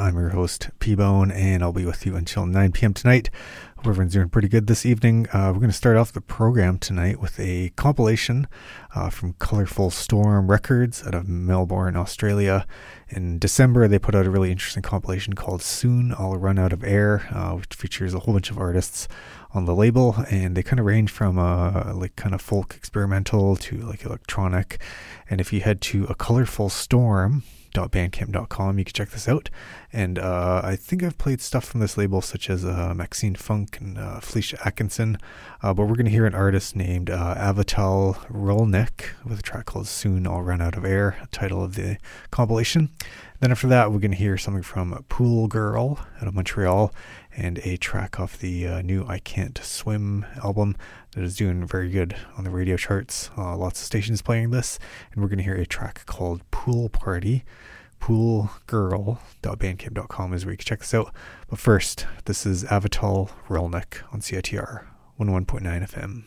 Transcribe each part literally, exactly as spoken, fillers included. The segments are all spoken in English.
I'm your host, P-Bone, and I'll be with you until nine p.m. tonight. Hope everyone's doing pretty good this evening. Uh, we're going to start off the program tonight with a compilation uh, from Colourful Storm Records out of Melbourne, Australia. In December, they put out a really interesting compilation called Soon I'll Run Out of Air, uh, which features a whole bunch of artists on the label, and they kind of range from uh, like kind of folk experimental to like electronic. And if you head to a Colourful Storm dot bandcamp dot com, you can check this out. And uh, I think I've played stuff from this label such as uh, Maxine Funk and uh, Felicia Atkinson, uh, but we're going to hear an artist named uh, Avital Rolnick with a track called Soon I'll Run Out of Air, title of the compilation. Then after that, we're going to hear something from Pool Girl out of Montreal and a track off the uh, new I Can't Swim album that is doing very good on the radio charts. Uh, lots of stations playing this, and we're going to hear a track called Pool Party. pool girl dot bandcamp dot com is where you can check this out. But first, this is Avital Rolnick on C I T R one oh one point nine F M.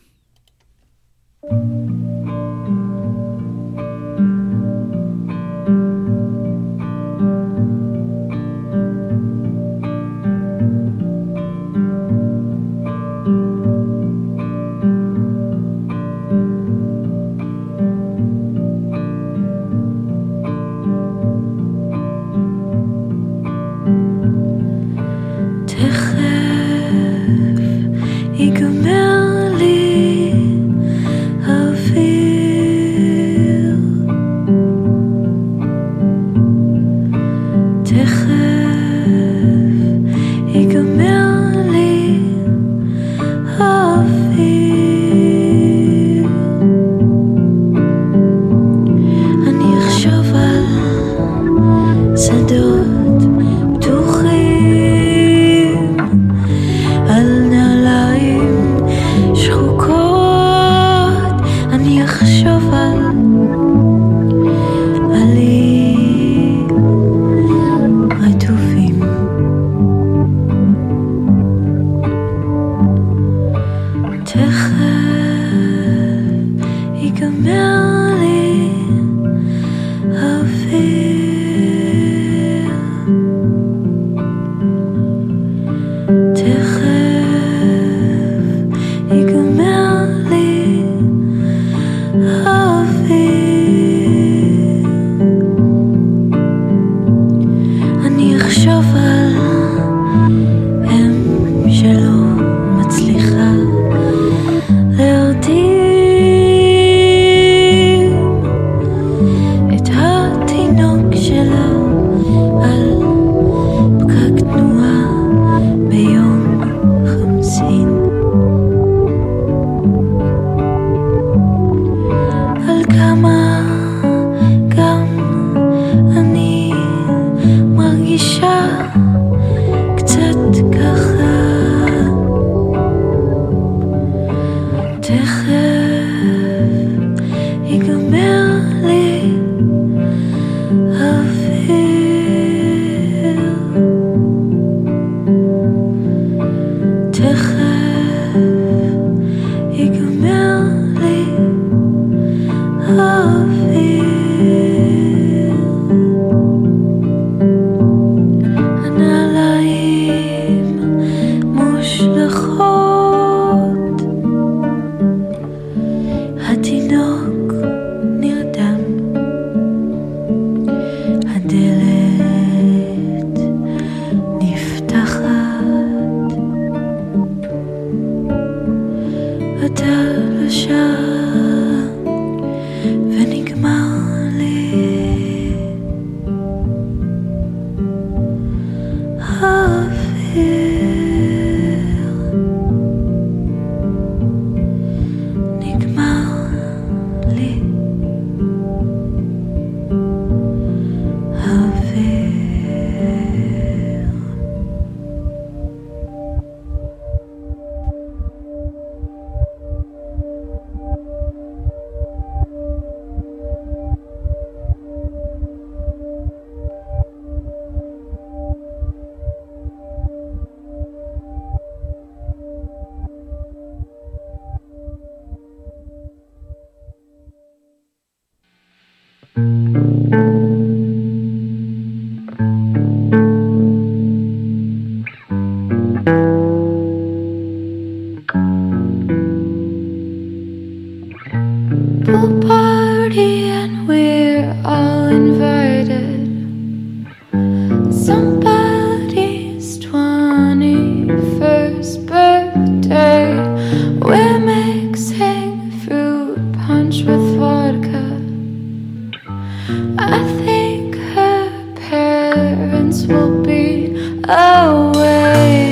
ייגמר לי האוויר, תכף ייגמר לי האוויר. אני אחשוב על שדות פתוחים, על נעליים שחוקות, אני אחשוב על עלים רטובים. תכף ייגמר לי האוויר, תכף ייגמר לי האוויר. אני אחשוב על אם שלא מצליחה להרדים את התינוק שלה על פקק תנועה ביום חמסין, על כמה גם אני מרגישה קצת ככה. תכף ייגמר לי האוויר, תכף ייגמר לי האוויר. somebody's twenty-first birthday. We're mixing fruit punch with vodka. I think her parents will be away.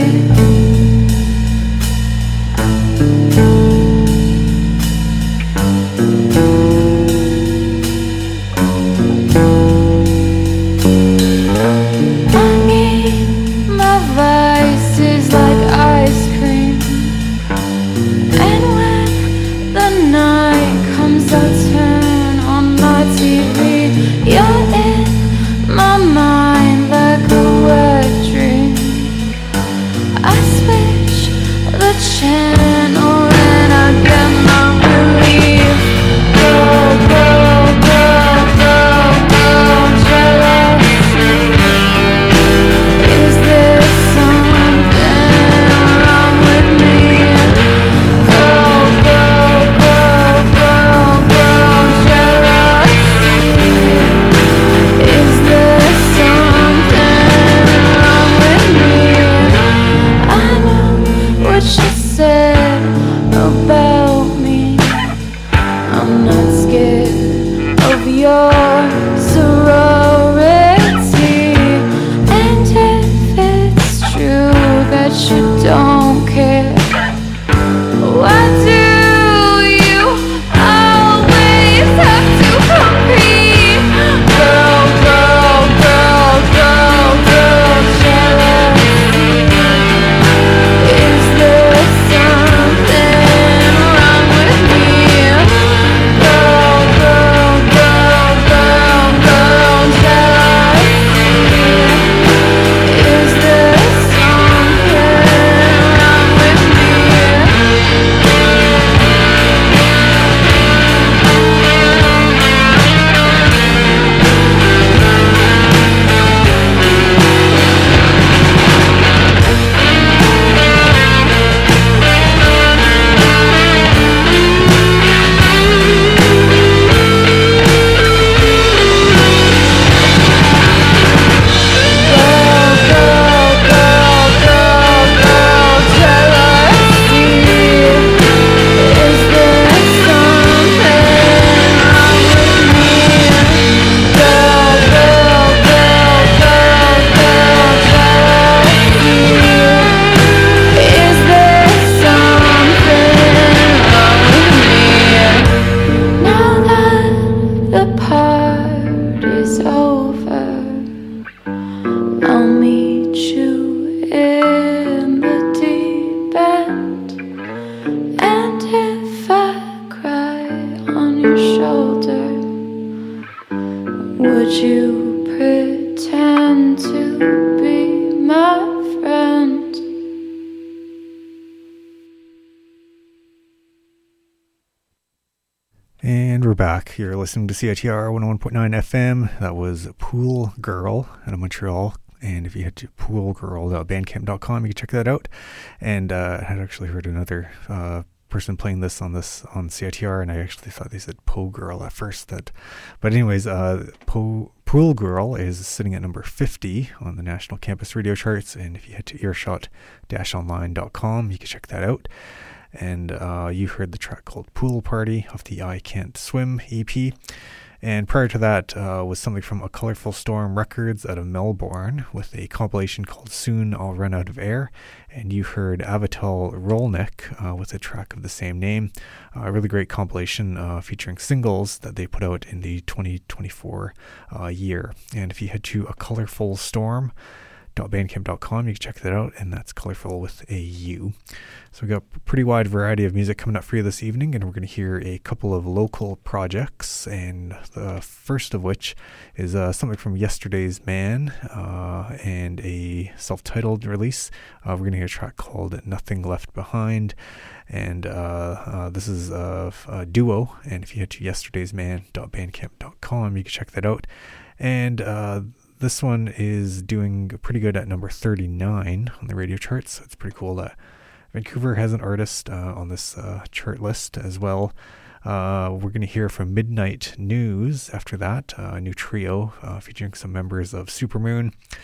You're listening to C I T R one oh one point nine F M. That was Pool Girl out of Montreal. And if you head to pool girl dot bandcamp dot com, you can check that out. And uh, I had actually heard another uh, person playing this on this on C I T R, and I actually thought they said Po Girl at first. That, but anyways, uh, Po Pool Girl is sitting at number fifty on the National Campus Radio charts. And if you head to earshot dash online dot com, you can check that out. And uh, you heard the track called Pool Party off the I Can't Swim E P. And prior to that uh, was something from A Colorful Storm Records out of Melbourne with a compilation called Soon I'll Run Out of Air. And you heard Avital Rolnik uh, with a track of the same name. Uh, a really great compilation uh, featuring singles that they put out in the twenty twenty-four uh, year. And if you head to A Colorful Storm dot bandcamp dot com, you can check that out, and that's colorful with a U. So we've got a pretty wide variety of music coming up for you this evening, and we're going to hear a couple of local projects, and the first of which is uh, something from Yesterday's Man uh, and a self-titled release. Uh, we're going to hear a track called Nothing Left Behind, and uh, uh, this is a, a duo, and if you head to yesterdays man dot bandcamp dot com, you can check that out. And uh, this one is doing pretty good at number thirty-nine on the radio charts. So it's pretty cool that Vancouver has an artist uh, on this uh, chart list as well. Uh, we're going to hear from Midnight News after that, uh, a new trio uh, featuring some members of Supermoon.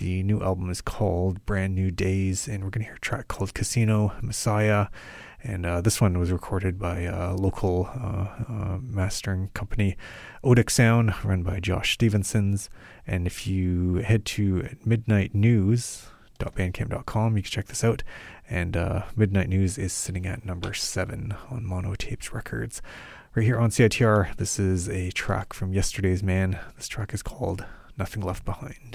The new album is called Brand New Days, and we're going to hear a track called Casino Messiah. And uh, this one was recorded by a local uh, uh, mastering company, Odic Sound, run by Josh Stevensons. And if you head to midnight news dot bandcamp dot com, you can check this out. And uh, Midnight News is sitting at number seven on Monotapes Records. Right here on C I T R, this is a track from Yesterday's Man. This track is called Nothing Left Behind.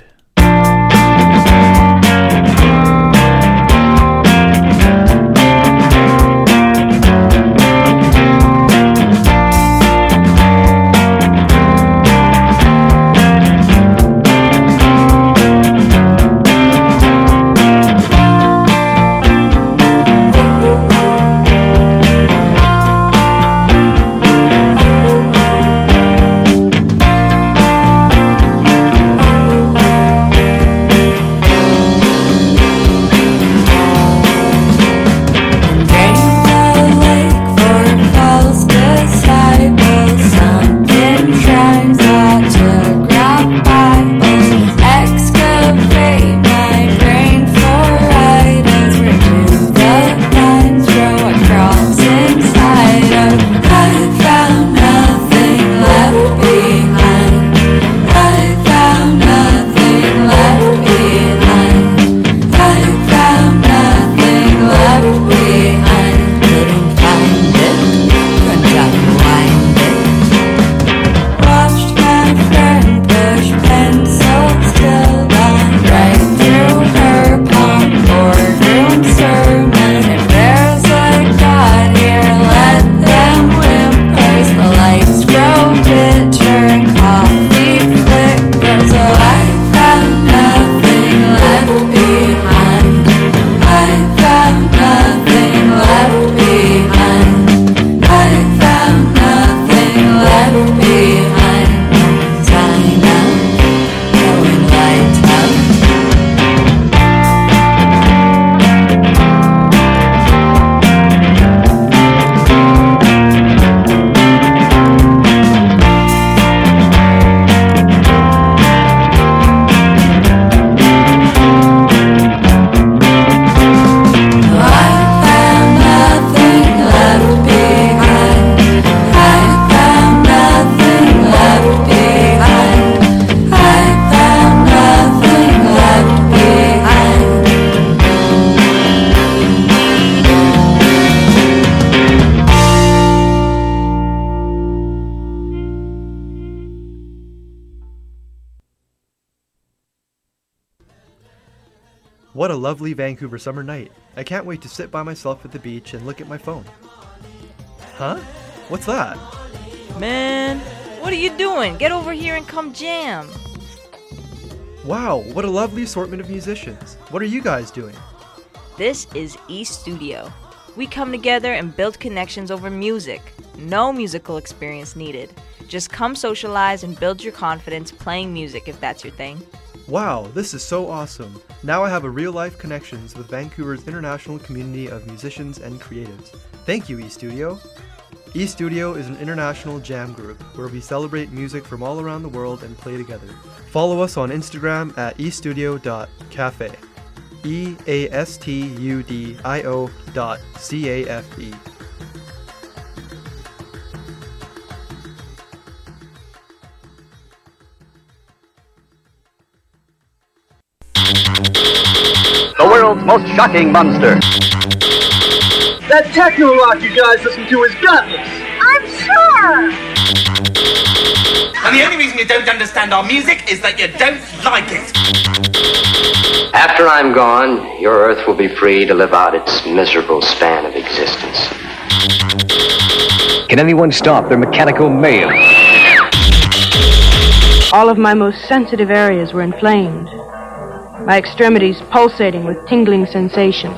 What a lovely Vancouver summer night. I can't wait to sit by myself at the beach and look at my phone. Huh? What's that? Man, what are you doing? Get over here and come jam. Wow, what a lovely assortment of musicians. What are you guys doing? This is E-Studio. We come together and build connections over music. No musical experience needed. Just come socialize and build your confidence playing music if that's your thing. Wow, this is so awesome. Now I have a real-life connections with Vancouver's international community of musicians and creatives. Thank you, E-Studio. E-Studio is an international jam group where we celebrate music from all around the world and play together. Follow us on Instagram at e studio dot cafe. E A S T U D I O dot C A F E. The world's most shocking monster. That techno rock you guys listen to is gutless. I'm sure. And the only reason you don't understand our music is that you don't like it. After I'm gone, your Earth will be free to live out its miserable span of existence. Can anyone stop their mechanical mayhem? All of my most sensitive areas were inflamed. My extremities pulsating with tingling sensation.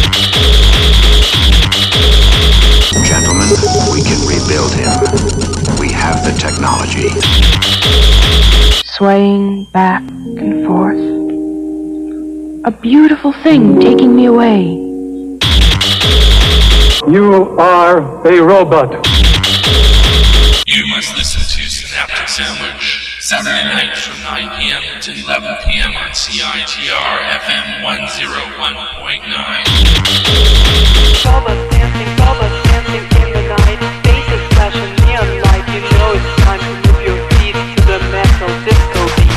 Gentlemen, we can rebuild him. We have the technology. Swaying back and forth. A beautiful thing taking me away. You are a robot. You must listen to Synaptic Sandwich. Saturday nights from nine p.m. to eleven p.m. on C I T R F M one oh one point nine. Bubba's dancing, Bubba's dancing in the night. Faces flashing neon light. You know it's time to move your feet to the metal disco beat.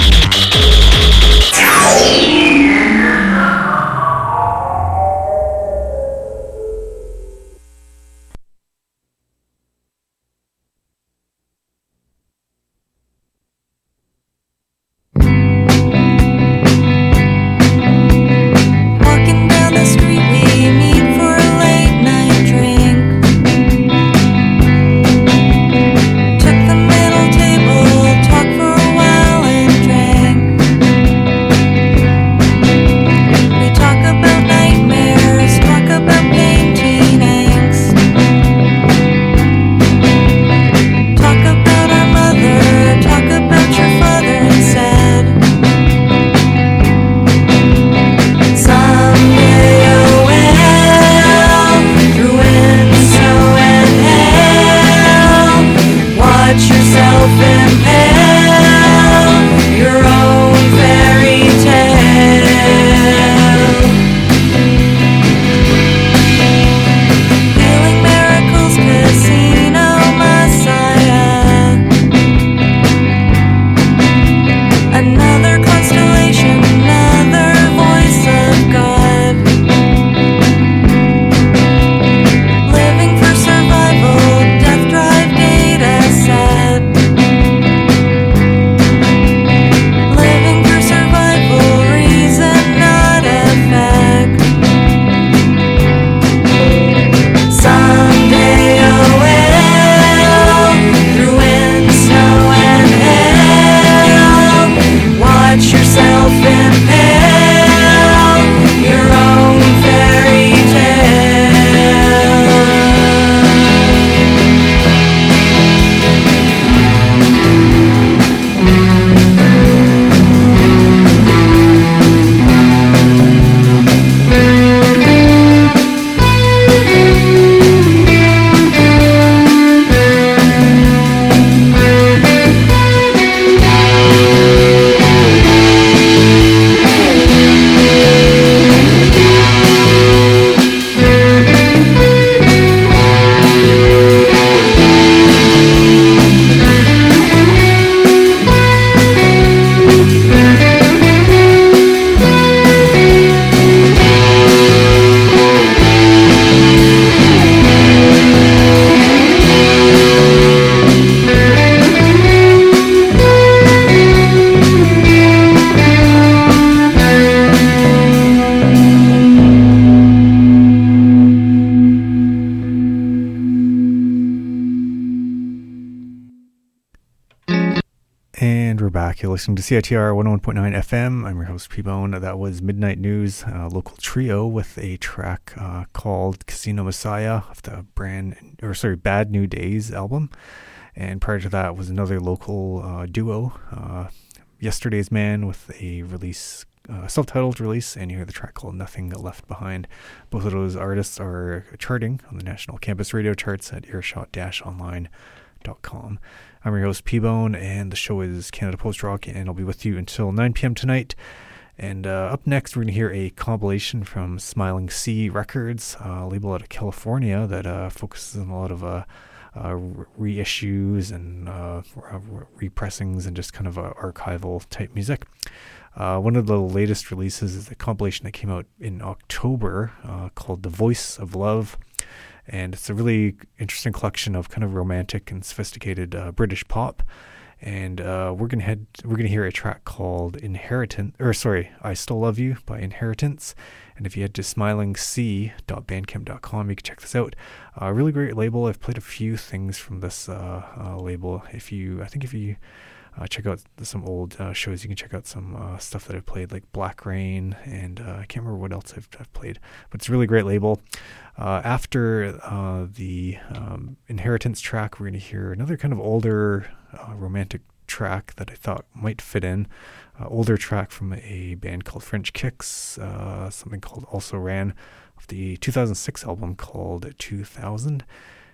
You're listening to C I T R one oh one point nine F M. I'm your host, P-Bone. That was Midnight News, a local trio with a track uh, called Casino Messiah of the brand, or sorry, Bad New Days album. And prior to that was another local uh, duo, uh, Yesterday's Man, with a release, uh, self-titled release, and you hear the track called Nothing Left Behind. Both of those artists are charting on the National Campus Radio charts at earshot dash online dot com. I'm your host, P-Bone, and the show is Canada Post Rock, and I'll be with you until nine p.m. tonight. And uh, up next, we're going to hear a compilation from Smiling Sea Records, a label out of California that uh, focuses on a lot of uh, uh, reissues and uh, repressings and just kind of uh, archival type music. Uh, one of the latest releases is a compilation that came out in October uh, called The Voice of Love. And it's a really interesting collection of kind of romantic and sophisticated uh, British pop. And uh, we're gonna head, we're gonna hear a track called Inheritance, or sorry, I Still Love You by Inheritance. And if you head to smiling sea dot bandcamp dot com, you can check this out. A uh, really great label. I've played a few things from this uh, uh, label. If you, I think if you uh, check out some old uh, shows, you can check out some uh, stuff that I've played, like Black Rain, and uh, I can't remember what else I've, I've played. But it's a really great label. Uh, after uh, the um, Inheritance track, we're going to hear another kind of older uh, romantic track that I thought might fit in. Uh, older track from a band called French Kicks, uh, something called Also Ran, of the two thousand six album called two thousand.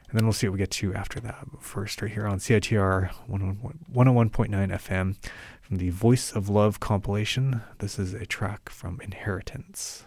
And then we'll see what we get to after that. But first, right here on C I T R one oh one point nine F M from the Voice of Love compilation. This is a track from Inheritance.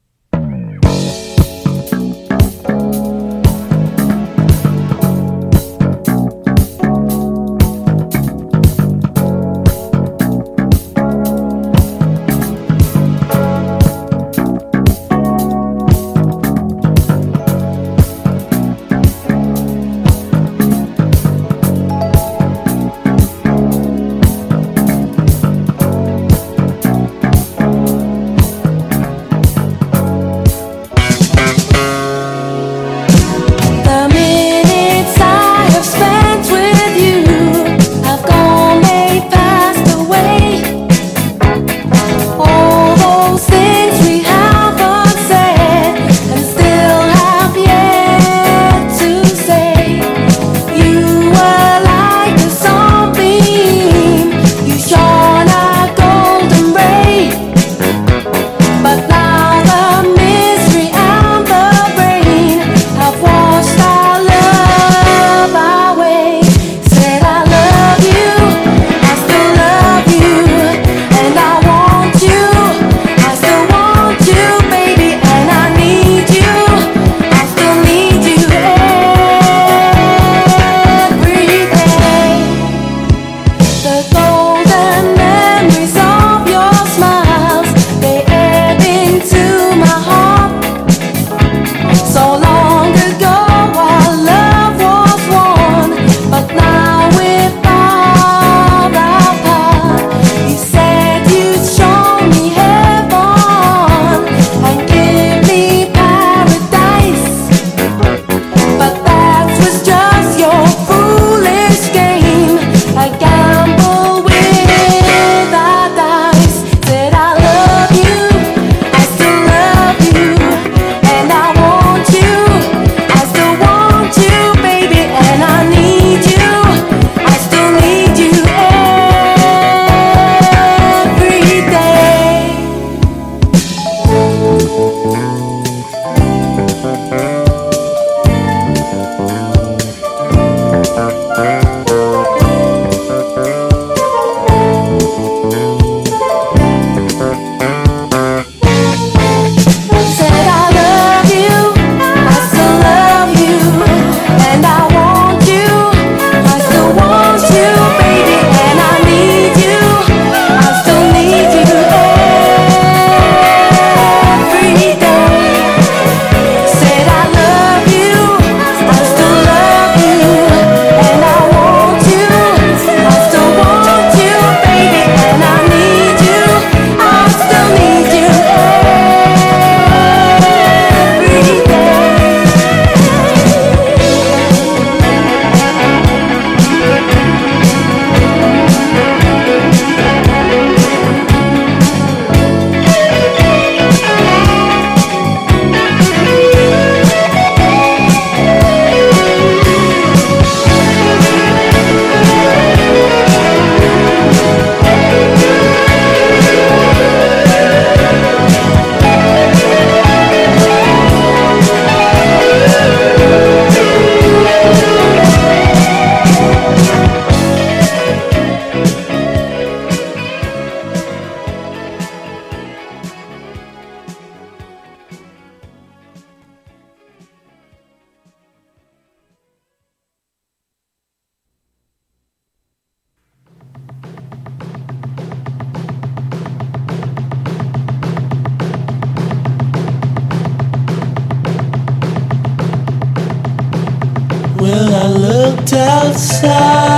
Well, I looked outside,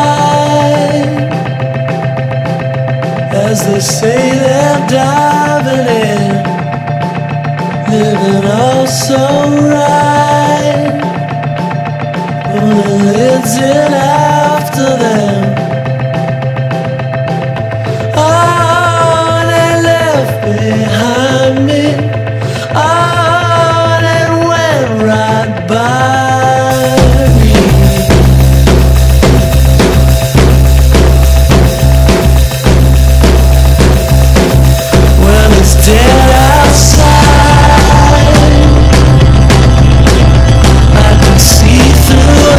as they say they're diving in, living all so right, pulling lids in after them. Oh, they left behind me, oh, they went right by. Dead outside, I can see through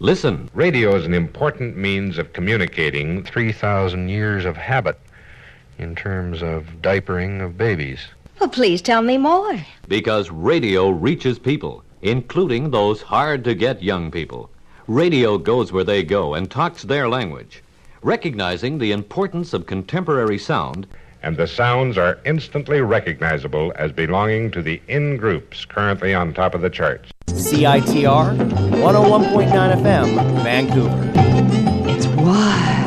Listen. Radio is an important means of communicating three thousand years of habit in terms of diapering of babies. Well, please tell me more. Because radio reaches people, including those hard-to-get young people. Radio goes where they go and talks their language, recognizing the importance of contemporary sound. And the sounds are instantly recognizable as belonging to the in-groups currently on top of the charts. C I T R, one oh one point nine F M, Vancouver. It's wild.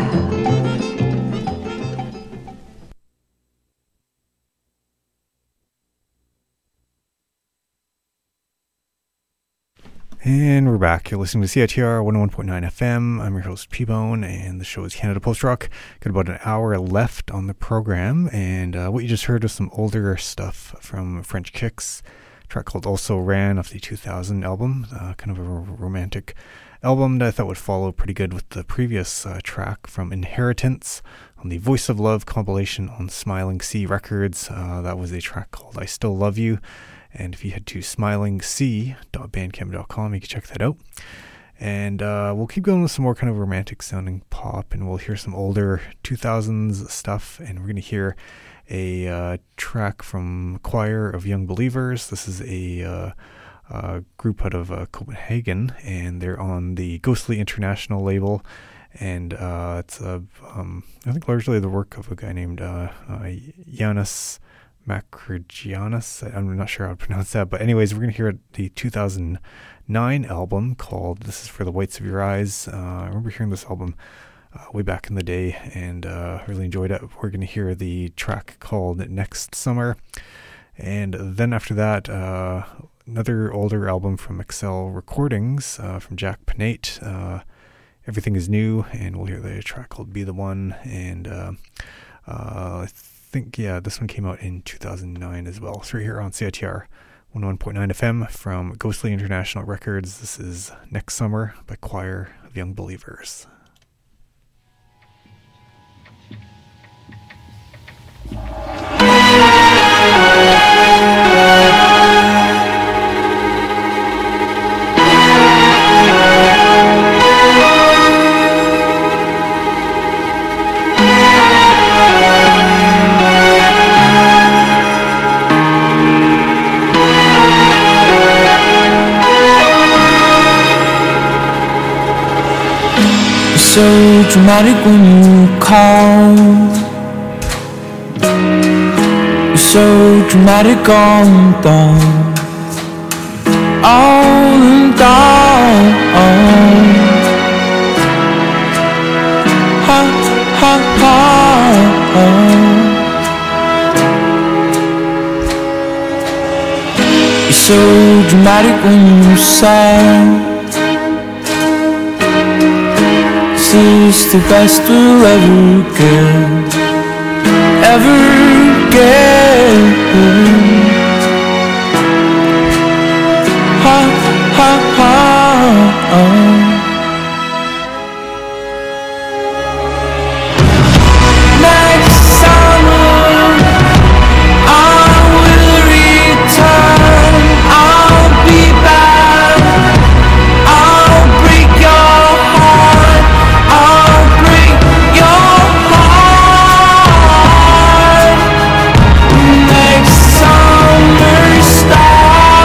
And we're back. You're listening to C I T R one oh one point nine F M. I'm your host, P-Bone, and the show is Canada Post Rock. Got about an hour left on the program, and uh, what you just heard was some older stuff from French Kicks. A track called Also Ran off the two thousand album. Uh, kind of a romantic album that I thought would follow pretty good with the previous uh, track from Inheritance on the Voice of Love compilation on Smiling Sea Records. Uh, that was a track called I Still Love You. And if you head to smiling sea dot bandcamp dot com, you can check that out. And uh, we'll keep going with some more kind of romantic sounding pop, and we'll hear some older two thousands stuff. And we're going to hear a uh, track from Choir of Young Believers. This is a, uh, a group out of uh, Copenhagen, and they're on the Ghostly International label. And uh, it's, uh, um, I think, largely the work of a guy named uh, uh, Yanis Makrogiannis. I'm not sure how to pronounce that, but anyways, we're going to hear the two thousand nine album called This Is For the Whites of Your Eyes. Uh, I remember hearing this album uh, way back in the day, and uh, really enjoyed it. We're going to hear the track called Next Summer, and then after that, uh, another older album from Excel Recordings uh, from Jack Panate, uh, Everything Is New, and we'll hear the track called Be The One, and uh, uh, I think, yeah, this one came out in two thousand nine as well. So we're here on C I T R one oh one point nine F M from Ghostly International Records. This is Next Summer by Choir of Young Believers. So dramatic when you call. You're so dramatic on down, on and down. Ha ha ha. You're so dramatic when you say this is the best we'll ever get, ever get. Ha ha ha. Next summer I will return. I'll be back. I'll break your heart. I'll break your heart. Next summer starts.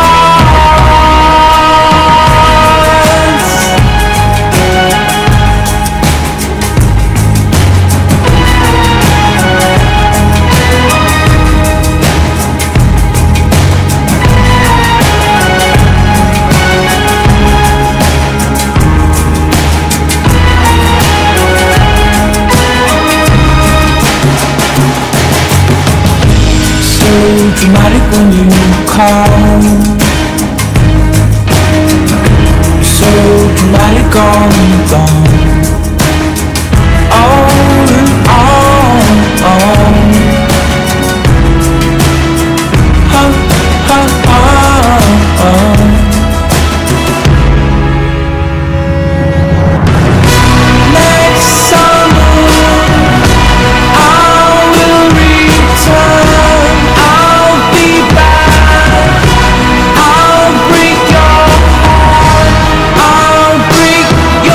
So dramatic when you call. So dramatic on and on. On and on, on. Ha ha ha. Next summer I will return. I'll be back. I'll break your heart. I'll break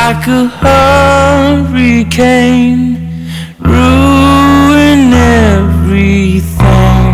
like a hurricane, ruin everything.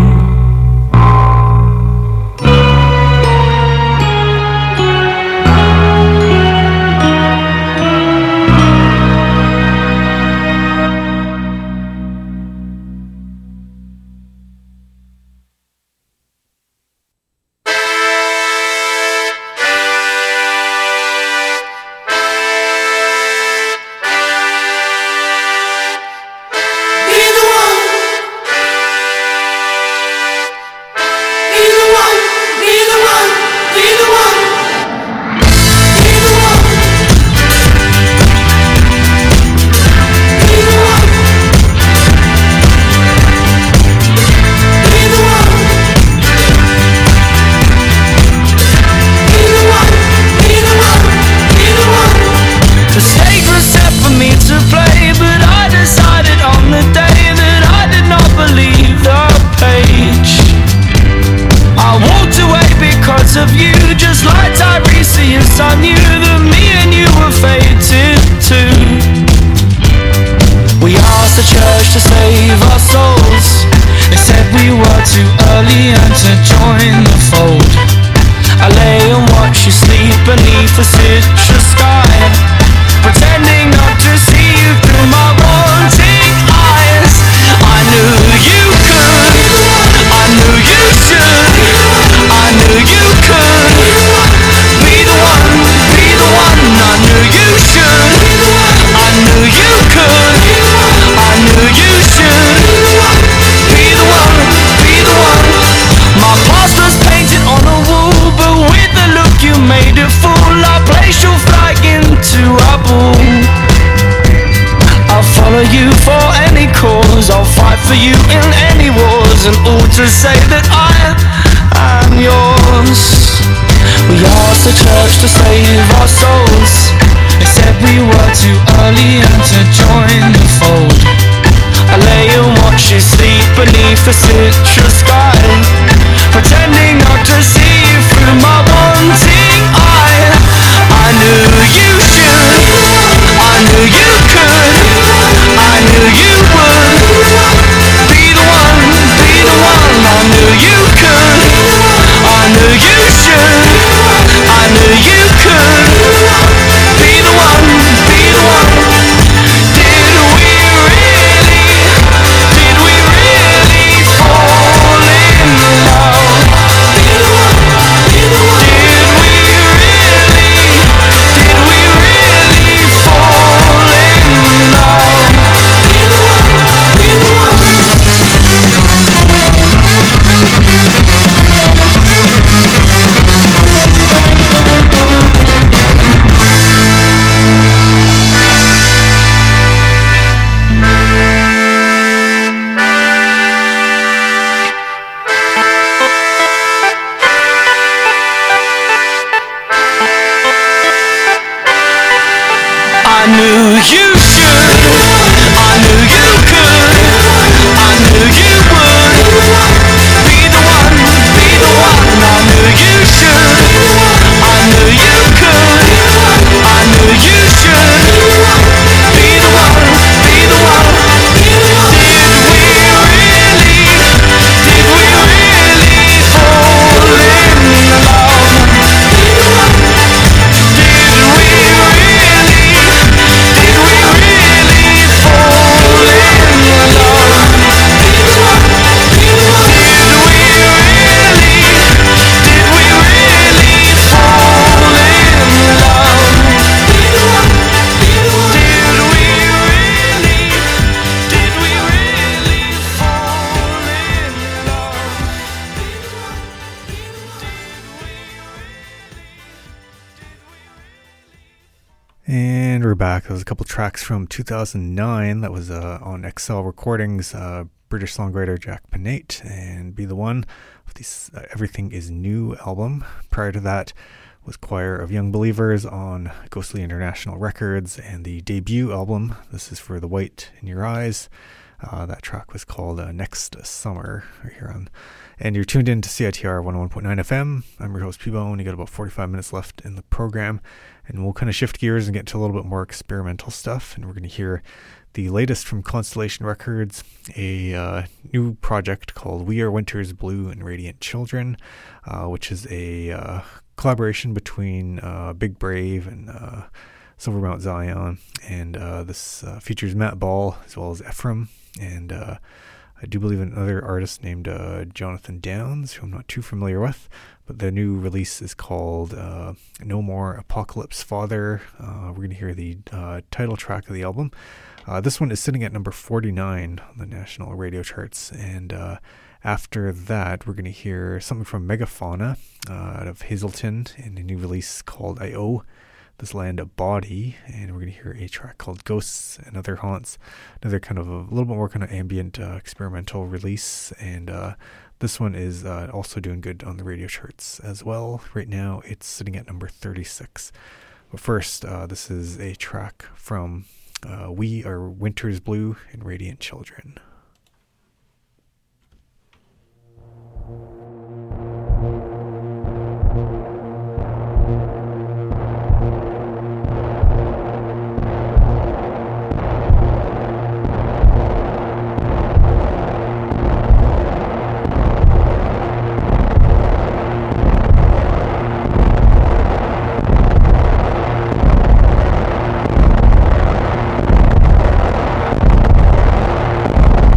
To say that I am yours. We asked the church to save our souls. They said we were too early and to join the fold. I lay and watch you sleep beneath the citrus sky, pretending not to see you through my wanting eye. I knew you should, I knew you could, I knew you would be the one, be the one. I knew you could, I knew you should, I knew you could be the one, be the one. Did we really, did we really fall in love? Be the one, be the one. Did we really, did we really fall in love? Be the one, be the one. I knew you should, I knew you could, I knew you would be the one, be the one. I knew you should, I knew you could, I knew you should be the one, be the one. Did we really, did we really fall in love? Did we really, did we really fall in love? Did we really, did we really fall in love? Did we really, did we really fall in And we're back. That was a couple tracks from two thousand nine. That was uh, on X L Recordings, uh, British songwriter Jack Panate, and Be the One of the uh, Everything Is New album. Prior to that was Choir of Young Believers on Ghostly International Records and the debut album. This is For the White in Your Eyes. Uh, that track was called uh, Next Summer right here on. And you're tuned in to C I T R one oh one point nine F M. I'm your host, P-Bone. You got about forty-five minutes left in the program. And we'll kind of shift gears and get to a little bit more experimental stuff. And we're going to hear the latest from Constellation Records, a uh, new project called We Are Winter's Blue and Radiant Children, uh, which is a uh, collaboration between uh, Big Brave and uh, Silver Mount Zion. And uh, this uh, features Matt Ball as well as Ephraim. And uh, I do believe another artist named uh, Jonathan Downs, who I'm not too familiar with. But the new release is called uh, No More Apocalypse Father. Uh, we're going to hear the uh, title track of the album. Uh, this one is sitting at number forty-nine on the national radio charts. And uh, after that, we're going to hear something from Megafauna uh, out of Hazleton in a new release called I O This Land a Body. And we're going to hear a track called Ghosts and Other Haunts. Another kind of a little bit more kind of ambient uh, experimental release. And uh, this one is uh, also doing good on the radio charts as well. Right now, it's sitting at number thirty-six. But first, uh, this is a track from Uh, We Are Winter's Blue and Radiant Children. We'll be right back.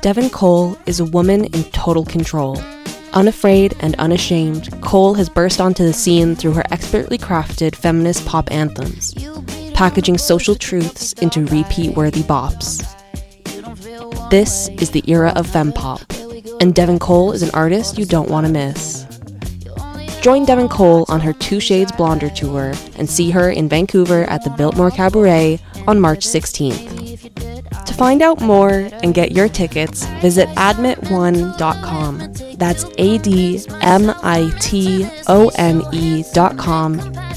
Devin Cole is a woman in total control. Unafraid and unashamed, Cole has burst onto the scene through her expertly crafted feminist pop anthems, packaging social truths into repeat-worthy bops. This is the era of fempop, and Devin Cole is an artist you don't want to miss. Join Devin Cole on her Two Shades Blonder tour and see her in Vancouver at the Biltmore Cabaret on March sixteenth. To find out more and get your tickets, visit admit one dot com. That's A D M I T O N E dot com.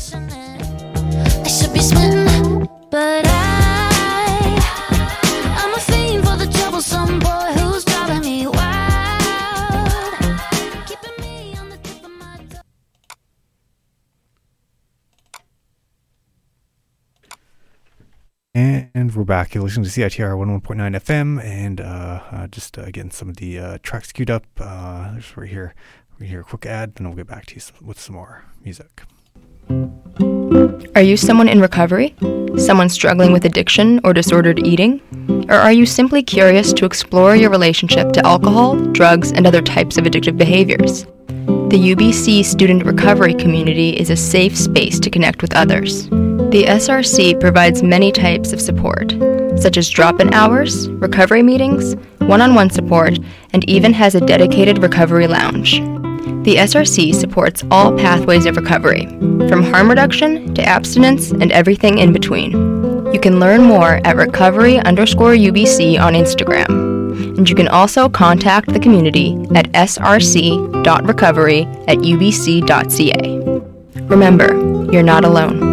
I should be smitten, but I, I'm a fiend for the troublesome boy who's driving me wild, keeping me on the tip of my tongue. And we're back. You're listening to C I T R one oh one point nine F M, and uh, uh, just uh, getting some of the uh, tracks queued up. Uh, there's we're here. We hear a quick ad, then we'll get back to you with some more music. Are you someone in recovery? Someone struggling with addiction or disordered eating? Or are you simply curious to explore your relationship to alcohol, drugs, and other types of addictive behaviors? The U B C Student Recovery Community is a safe space to connect with others. The S R C provides many types of support, such as drop-in hours, recovery meetings, one-on-one support, and even has a dedicated recovery lounge. The S R C supports all pathways of recovery, from harm reduction to abstinence and everything in between. You can learn more at recovery underscore UBC on Instagram, and you can also contact the community at src.recovery at ubc.ca. Remember, you're not alone.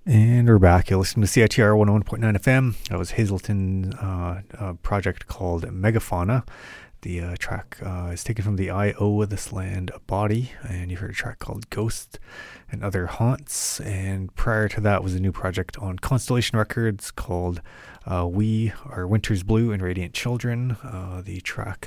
And we're back. You're listening to C I T R one oh one point nine F M. That was Hazelton uh, a project called Megafauna. The uh, track uh, is taken from the I O This Land Body, and you heard a track called Ghost and Other Haunts. And prior to that was a new project on Constellation Records called uh, We Are Winter's Blue and Radiant Children. Uh, the track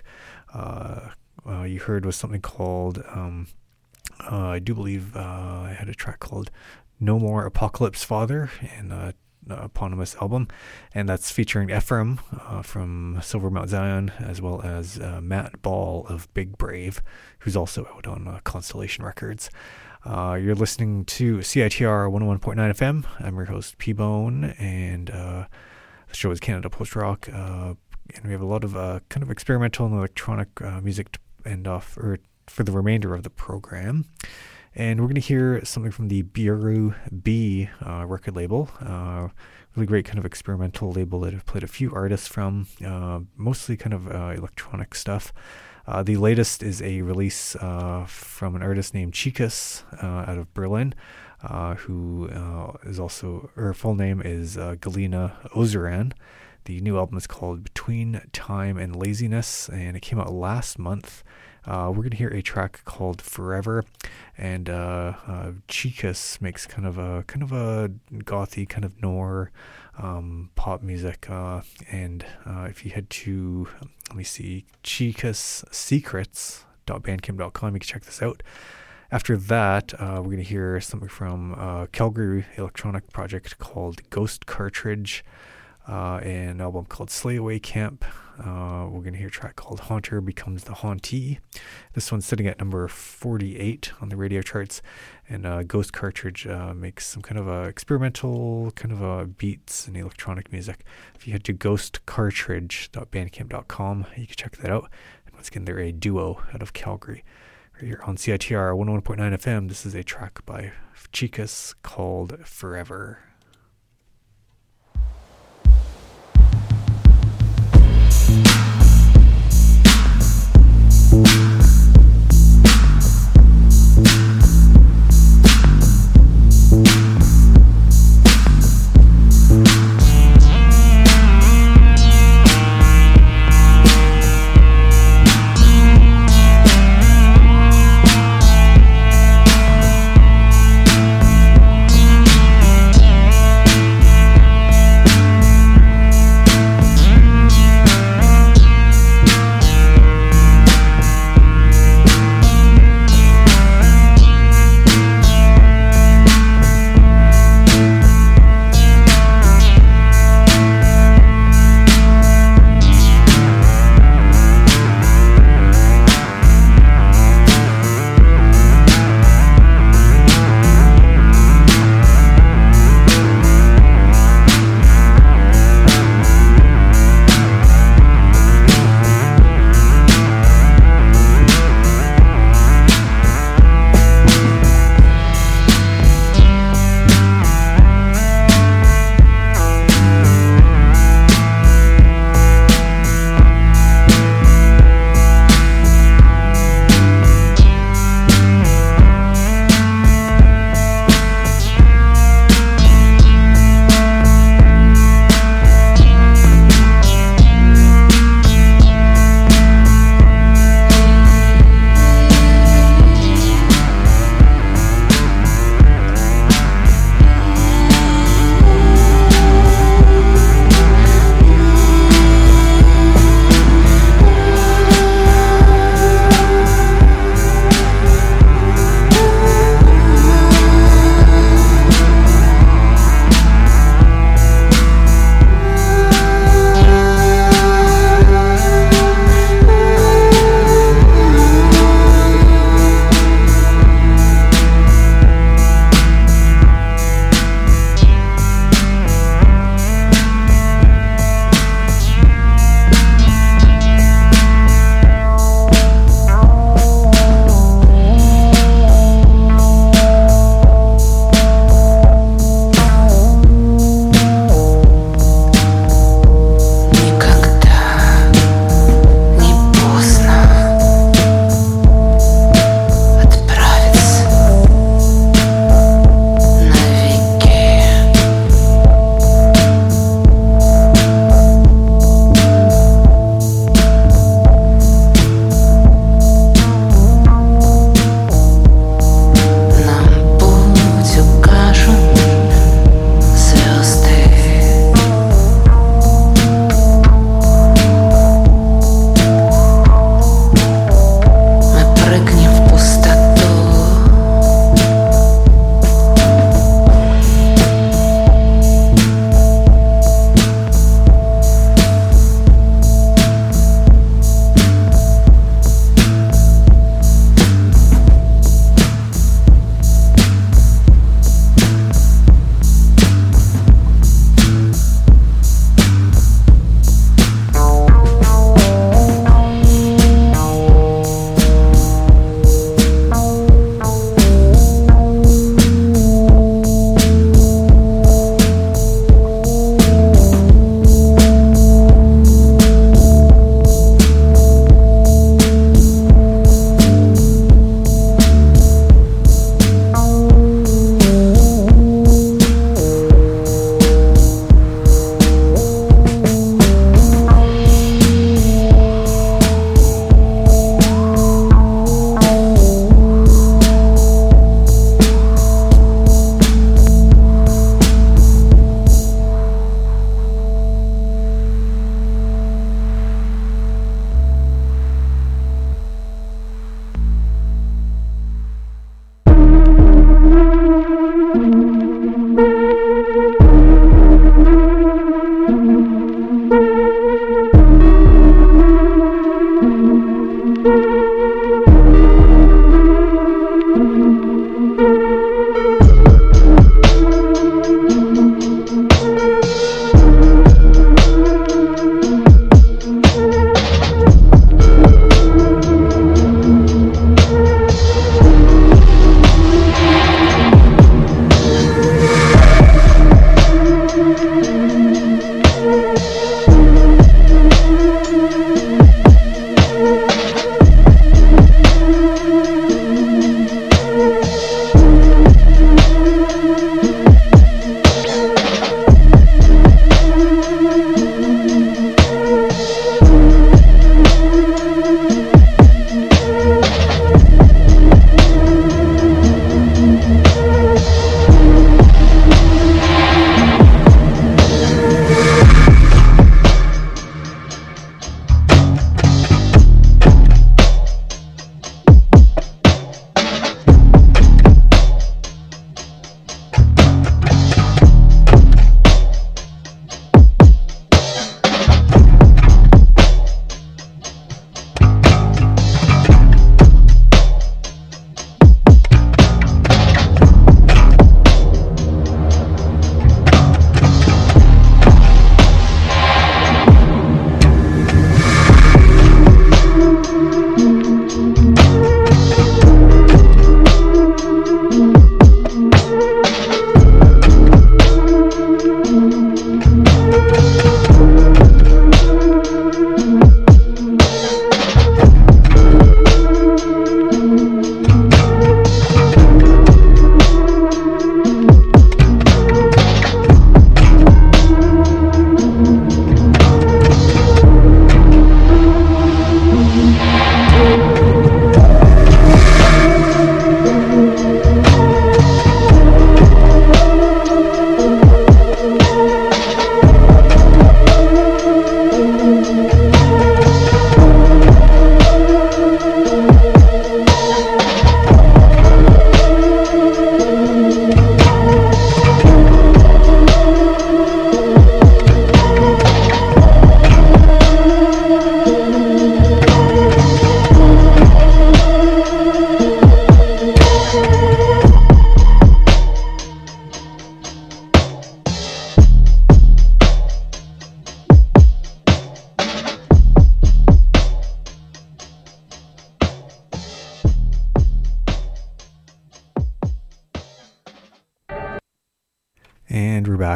uh, uh, you heard was something called, um, uh, I do believe uh, I had a track called No More Apocalypse Father, and uh, uh, eponymous album, and that's featuring Ephraim uh, from Silver Mount Zion, as well as uh, Matt Ball of Big Brave, who's also out on uh, Constellation Records. Uh, you're listening to C I T R one oh one point nine F M. I'm your host, P-Bone, and uh, the show is Canada Post Rock, uh, and we have a lot of uh, kind of experimental and electronic uh, music to end off, or for the remainder of the program. And we're going to hear something from the Biuru B uh, record label. Uh, really great kind of experimental label that I've played a few artists from, uh, mostly kind of uh, electronic stuff. Uh, the latest is a release uh, from an artist named Chicas uh, out of Berlin, uh, who uh, is also, her full name is uh, Galina Ozeran. The new album is called Between Time and Laziness, and it came out last month. Uh, we're going to hear a track called Forever, and uh, uh, Chicas makes kind of a kind of a gothy, kind of noir um, pop music. Uh, and uh, if you head to, let me see, chicas secrets dot bandcamp dot com, you can check this out. After that, uh, we're going to hear something from a Calgary electronic project called Ghost Cartridge, uh, and an album called Slayaway Camp. Uh, we're going to hear a track called Haunter Becomes the Hauntee. This one's sitting at number forty-eight on the radio charts, and uh, Ghost Cartridge uh, makes some kind of a experimental kind of a beats and electronic music. If you head to ghost cartridge dot bandcamp dot com, you can check that out. And once again, they're a duo out of Calgary. Right here on C I T R one oh one point nine F M, this is a track by Chicas called Forever.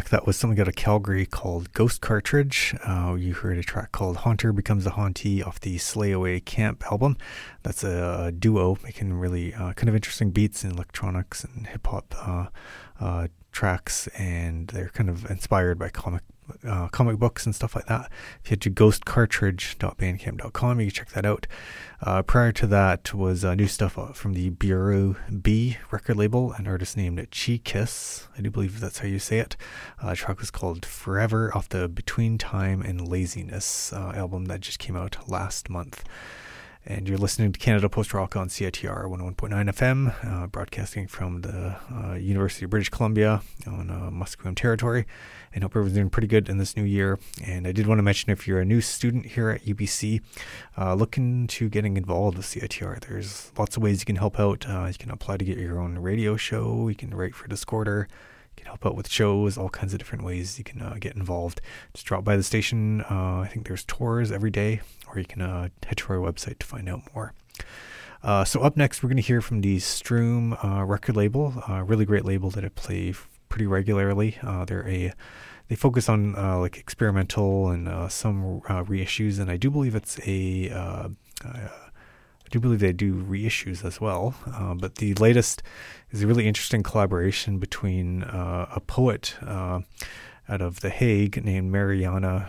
that was something out of Calgary called Ghost Cartridge. Uh, you heard a track called Haunter Becomes a Hauntee off the Slay Away Camp album. That's a, a duo making really uh, kind of interesting beats and electronics and hip-hop uh, uh, tracks, and they're kind of inspired by comic uh, comic books and stuff like that. If you head to ghost cartridge dot bandcamp dot com, you can check that out. Uh, prior to that was uh, new stuff from the Bureau B record label, an artist named Chi Kiss. I do believe that's how you say it. Uh, the track was called Forever off the Between Time and Laziness uh, album that just came out last month. And you're listening to Canada Post Rock on C I T R one oh one point nine F M, uh, broadcasting from the uh, University of British Columbia on uh, Musqueam territory. And hope everyone's doing pretty good in this new year. And I did want to mention, if you're a new student here at U B C, uh, looking to getting involved with C I T R, there's lots of ways you can help out. Uh, you can apply to get your own radio show. You can write for Discorder. You can help out with shows, all kinds of different ways you can uh, get involved. Just drop by the station. Uh, I think there's tours every day, or you can uh, head to our website to find out more. Uh, so up next, we're going to hear from the Stroom uh, record label, a really great label that I play pretty regularly. Uh, they're a they focus on uh, like experimental and uh, some uh, reissues, and I do believe it's a uh, uh, I do believe they do reissues as well. Uh, but the latest is a really interesting collaboration between uh, a poet uh, out of The Hague named Mariana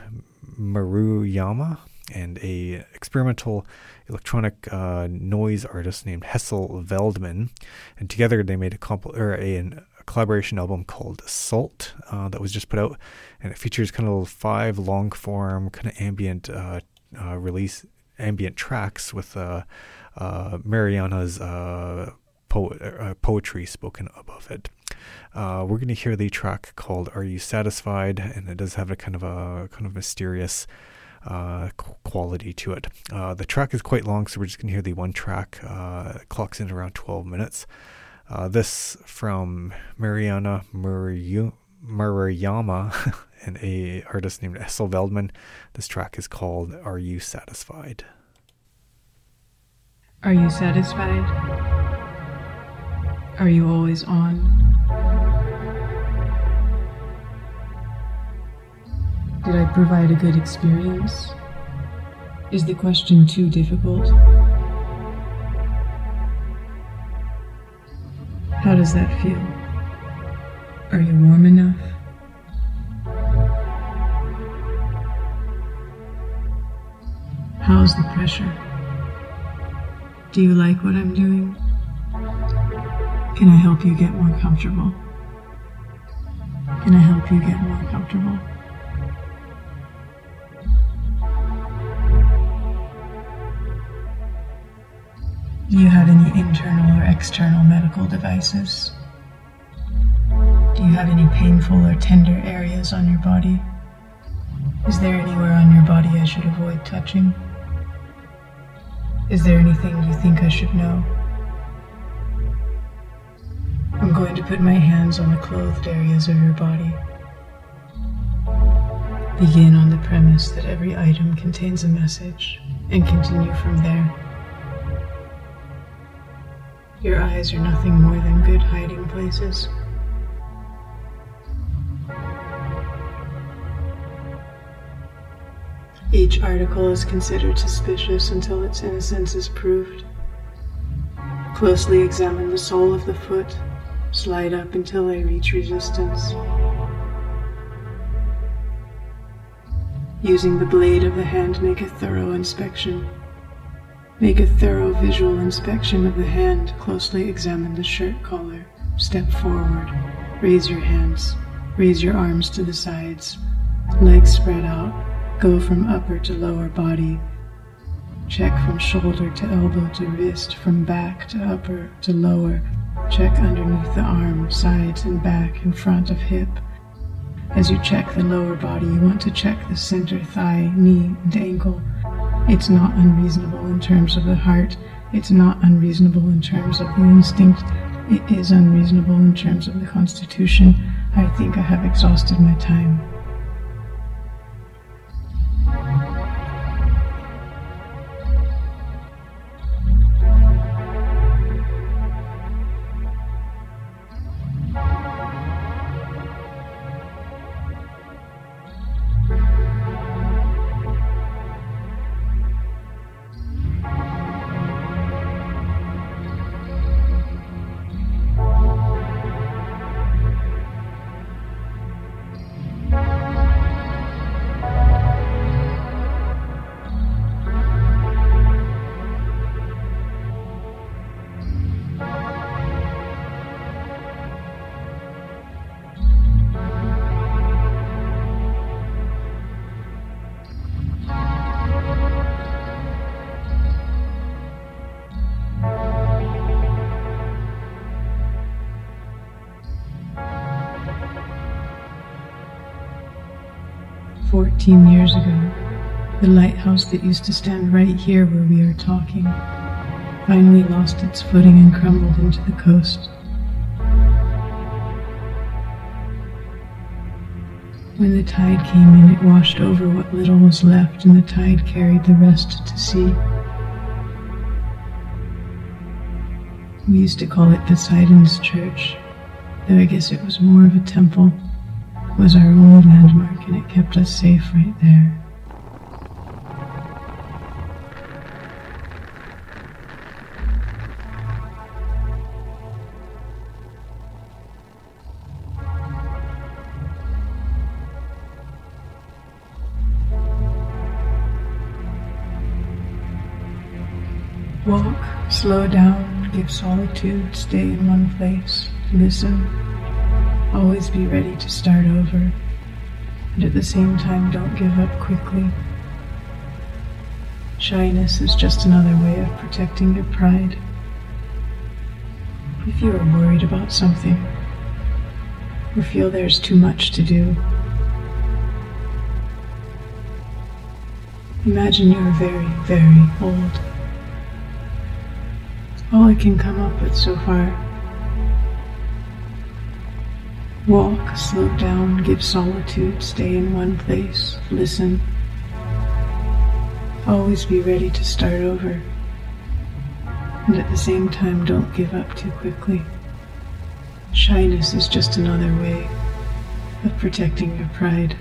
Maruyama and a experimental electronic uh, noise artist named Hessel Veldman, and together they made a compl- or a, an, a collaboration album called Salt uh, that was just put out, and it features kind of five long form kind of ambient uh, uh, release ambient tracks with uh, uh, Mariana's uh, po- uh, poetry spoken above it. Uh, we're going to hear the track called "Are You Satisfied?" and it does have a kind of a kind of mysterious uh, quality to it. Uh, the track is quite long, so we're just going to hear the one track. Uh, it clocks in around twelve minutes. Uh, this from Mariana Murayu- Murayama and a artist named Hessel Veldman. This track is called "Are You Satisfied?" Are you satisfied? Are you always on? Did I provide a good experience? Is the question too difficult? How does that feel? Are you warm enough? How's the pressure? Do you like what I'm doing? Can I help you get more comfortable? Can I help you get more comfortable? Do you have any internal or external medical devices? Do you have any painful or tender areas on your body? Is there anywhere on your body I should avoid touching? Is there anything you think I should know? I'm going to put my hands on the clothed areas of your body. Begin on the premise that every item contains a message, and continue from there. Your eyes are nothing more than good hiding places. Each article is considered suspicious until its innocence is proved. Closely examine the sole of the foot. Slide up until I reach resistance. Using the blade of the hand, make a thorough inspection. Make a thorough visual inspection of the hand. Closely examine the shirt collar. Step forward. Raise your hands. Raise your arms to the sides. Legs spread out. Go from upper to lower body. Check from shoulder to elbow to wrist, from back to upper to lower. Check underneath the arm, sides and back, in front of hip. As you check the lower body, you want to check the center, thigh, knee, and ankle. It's not unreasonable in terms of the heart. It's not unreasonable in terms of the instinct. It is unreasonable in terms of the constitution. I think I have exhausted my time. Fourteen years ago, the lighthouse that used to stand right here where we are talking finally lost its footing and crumbled into the coast. When the tide came in, it washed over what little was left, and the tide carried the rest to sea. We used to call it Poseidon's Church, though I guess it was more of a temple. It was our only landmark, and it kept us safe right there. Walk, slow down, give solitude, stay in one place, listen. Always be ready to start over, and at the same time don't give up quickly. Shyness is just another way of protecting your pride. If you are worried about something, or feel there's too much to do, imagine you're very, very old. All I can come up with so far. Walk, slow down, give solitude, stay in one place, listen. Always be ready to start over, and at the same time don't give up too quickly. Shyness is just another way of protecting your pride.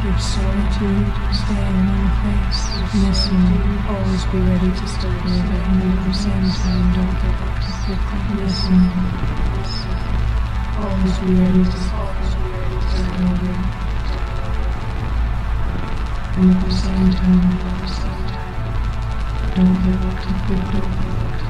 Give solitude, staying in one place. Listen, always be ready to start moving. And at the same time, don't give up too quickly. Listen, always be ready to start moving. And at the same time, don't give up too quickly.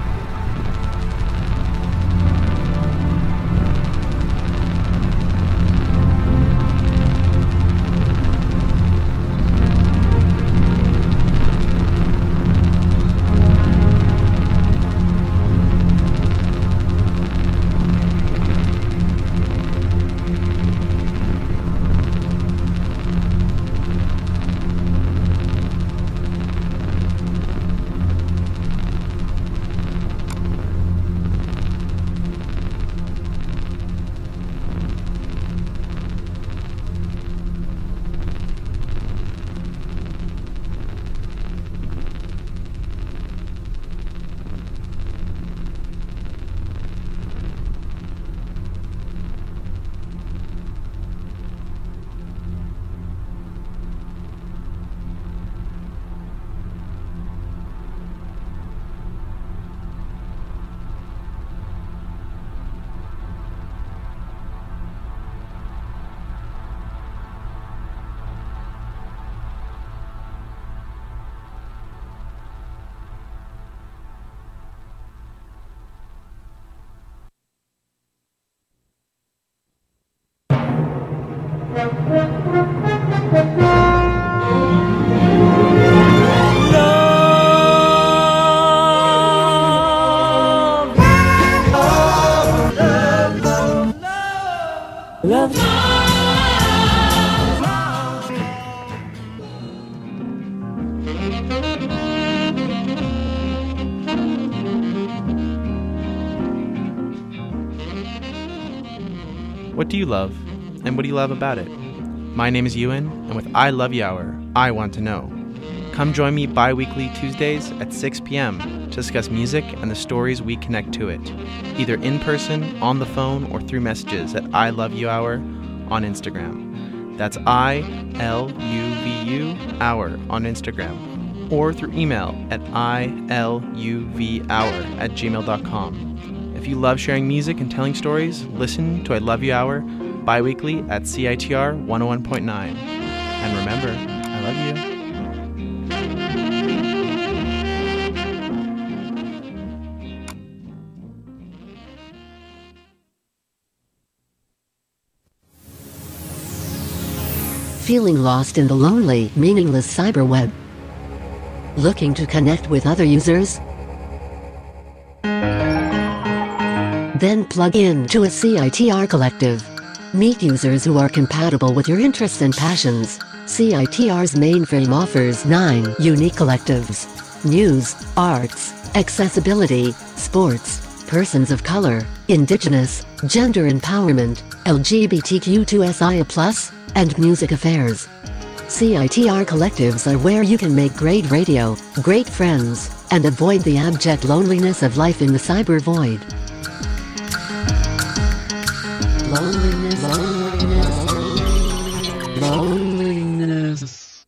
What do you love, and what do you love about it? My name is Ewan, and with I Love You Hour, I want to know. Come join me bi-weekly Tuesdays at six p.m. to discuss music and the stories we connect to it, either in person, on the phone, or through messages at I Love You Hour on Instagram. That's I L U V U Hour on Instagram, or through email at I L U V hour at gmail dot com. If you love sharing music and telling stories, listen to I Love You Hour bi-weekly at C I T R one oh one point nine. And remember, I love you. Feeling lost in the lonely, meaningless cyberweb? Looking to connect with other users? Then plug in to a C I T R collective. Meet users who are compatible with your interests and passions. C I T R's mainframe offers nine unique collectives: news, arts, accessibility, sports, persons of color, indigenous, gender empowerment, L G B T Q two S I A plus, and music affairs. C I T R collectives are where you can make great radio, great friends, and avoid the abject loneliness of life in the cyber void. Loneliness, loneliness, loneliness.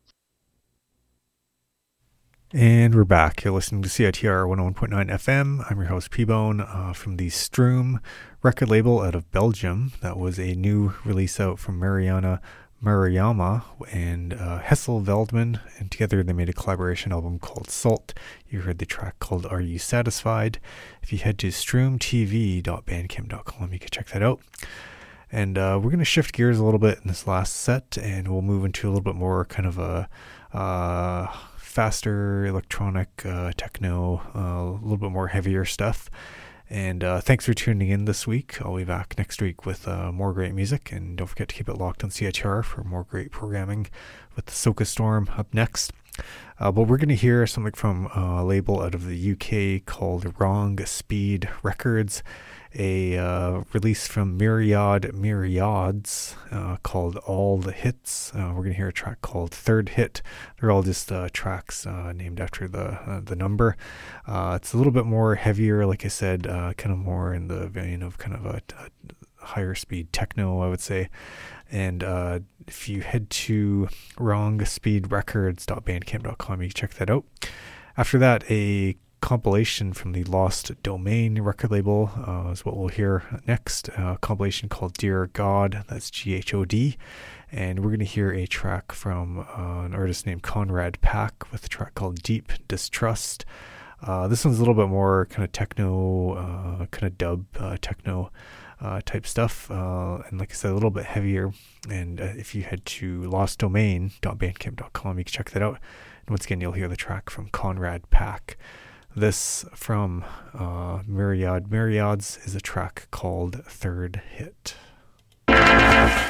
And we're back. You're listening to C I T R one oh one point nine F M. I'm your host, P-Bone, uh, from the Stroom record label out of Belgium. That was a new release out from Mariana Maruyama and uh, Hessel Veldman, and together they made a collaboration album called Salt. You heard the track called Are You Satisfied? If you head to stroom t v dot bandcamp dot com, you can check that out. And uh, we're going to shift gears a little bit in this last set, and we'll move into a little bit more kind of a uh, faster electronic uh, techno, uh, a little bit more heavier stuff. And uh, thanks for tuning in this week. I'll be back next week with uh, more great music. And don't forget to keep it locked on C I T R for more great programming with the Soca Storm up next. Uh, but we're going to hear something from a label out of the U K called Wrong Speed Records, a uh, release from Myriad Myriads uh, called All the Hits. Uh, we're going to hear a track called Third Hit. They're all just uh, tracks uh, named after the uh, the number. Uh, it's a little bit more heavier, like I said, uh, kind of more in the vein of kind of a, a higher speed techno, I would say. And uh, if you head to wrong speed records dot bandcamp dot com, you can check that out. After that, a compilation from the Lost Domain record label uh, is what we'll hear next. A compilation called Dear God, that's G H O D. And we're going to hear a track from uh, an artist named Conrad Pack with a track called Deep Distrust. Uh, this one's a little bit more kind of techno, uh, kind of dub uh, techno uh, type stuff. Uh, and like I said, a little bit heavier. And uh, if you head to lost domain dot bandcamp dot com, you can check that out. And once again, you'll hear the track from Conrad Pack. This from uh, Myriad Myriads is a track called Third Hit.